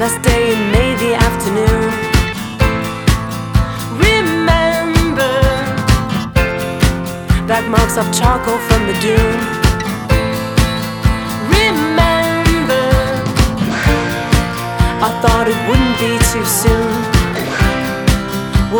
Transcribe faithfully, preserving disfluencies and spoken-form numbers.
last day in May, the afternoon. Remember black marks of charcoal from the dune. Remember I thought it wouldn't be too soon.